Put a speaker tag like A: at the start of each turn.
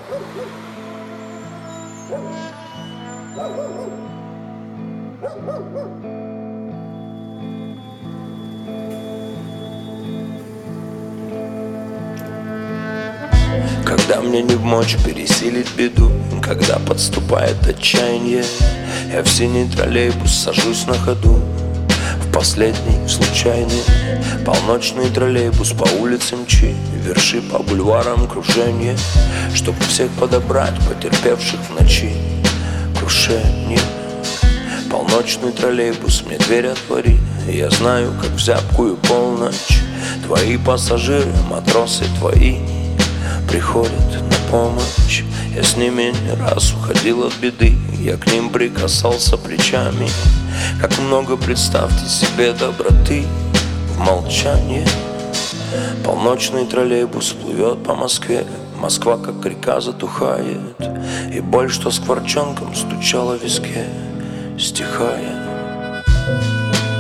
A: Когда мне не вмочь пересилить беду, когда подступает отчаяние, я в синий троллейбус сажусь на ходу, в последний, в случайный полночный троллейбус по улицам мчи, верши по бульварам кружение, чтоб всех подобрать, потерпевших в ночи крушение. Полночный троллейбус, мне дверь отвори, я знаю, как в зябкую полночь твои пассажиры, матросы твои приходят на помощь. Я с ними не раз уходил от беды, я к ним прикасался плечами. Как много, представьте себе, доброты в молчании. Полночный троллейбус плывет по Москве, Москва, как река, затухает, и боль, что скворчонком стучала в виске, стихает.